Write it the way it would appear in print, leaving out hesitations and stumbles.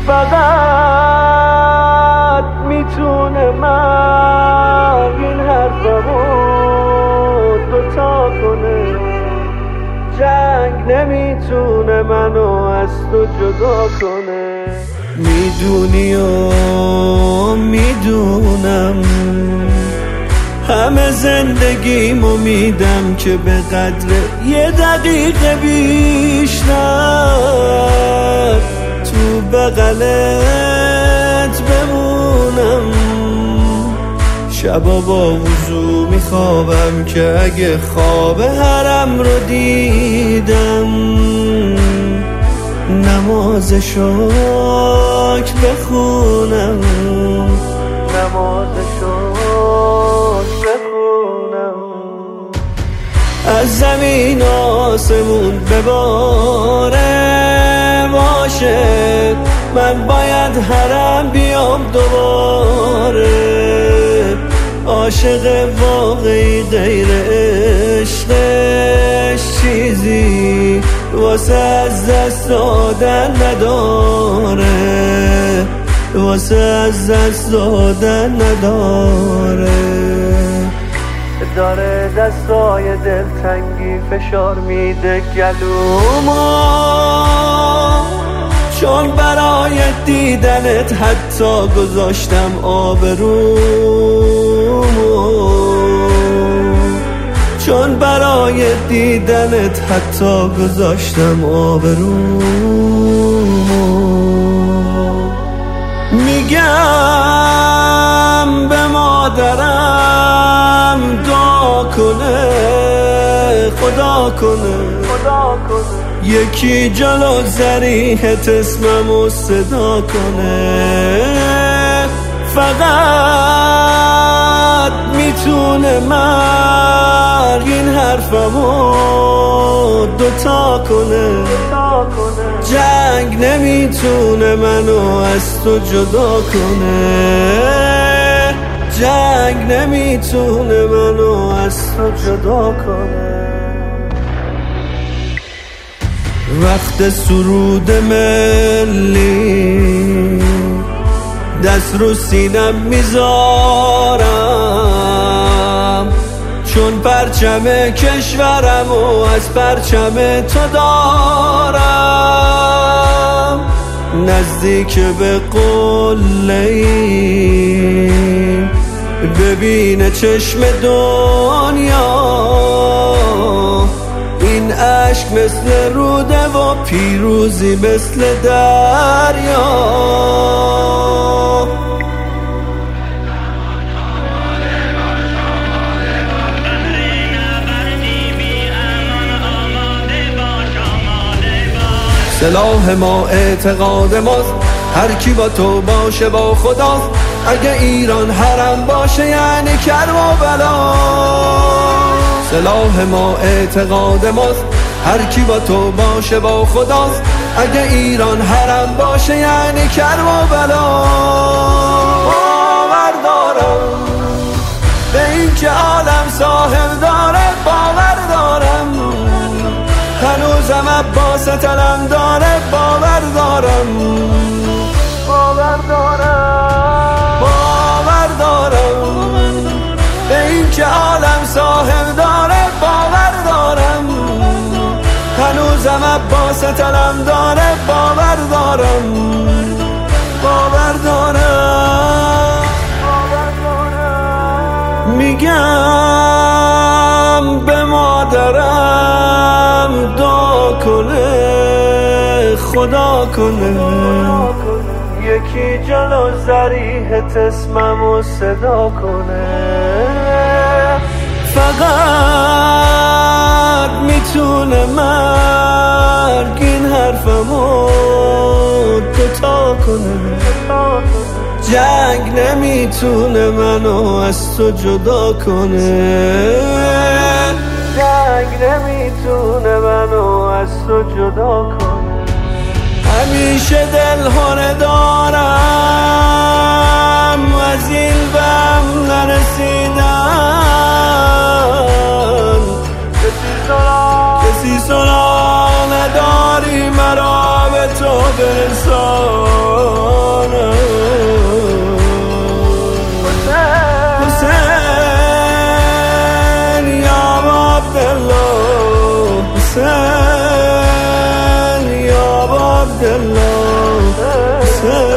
فقط میتونه مرگ این حرفمو دوتا کنه. جنگ نمیتونه منو از تو جدا کنه. میدونی و میدونم همه زندگیمو میدم که به قدر یه دقیقه بیشتر تو بغلت بمونم. شبا با وضو میخوابم که اگه خواب حرم رو دیدم نماز شکر بخونم. نماز شکر بخونم. از زمین آسمون بباره باشه من باید حرم بیام دوباره. عاشق واقعی غیر عشقش چیزی واسه از دست دادن نداره. واسه از دست دادن نداره. داره دستای دلتنگی فشار میده گلومو، چون برای دیدنت حتی گذاشتم آبرومو. چون برای دیدنت حتی گذاشتم آبرومو. میگم به مادرم دعا کنه خدا کنه یکی جلو ذریحت اسممو صدا کنه. فقط میتونه مرگ این حرفمو دوتا کنه. جنگ نمیتونه منو از تو جدا کنه. جنگ نمیتونه منو از تو جدا کنه. وقت سرود ملی دست رو سینم میذارم، چون پرچم کشورم و از پرچم تو دارم. نزدیک به قله‌ای ببینه چشم دنیا، این عشق مثل روده و پیروزی مثل دریا. سلاح ما اعتقاد ماست، هر کی با تو باشه با خداست. اگه ایران حرم باشه یعنی کربلا. سلاح ما اعتقاد ماست، هر کی با تو باشه با خداست. اگه ایران حرم باشه یعنی کربلا. باور دارم به این که عالم صاحب داره، باور دارم هنوزم عباس تلم داره، باور دارم باور دارم باور دارم به این که عالم صاحب داره، باور دارم هنوزم عباس تلم داره، باور دارم باور دارم میگم به مادرم دعا کنه خدا کنه، یکی جلو ذریحت اسممو صدا کنه. فقط میتونه مرگ این حرفمو دوتا کنه. جنگ نمیتونه منو از تو جدا کنه. جنگ نمیتونه منو از تو جدا کنه. همیشه دلهره دارم از این بم نرسیدن. کسی صلاح نداری مرا به تو را برسانم. حسین یا عبدالله، حسین یا عبدالله، حسین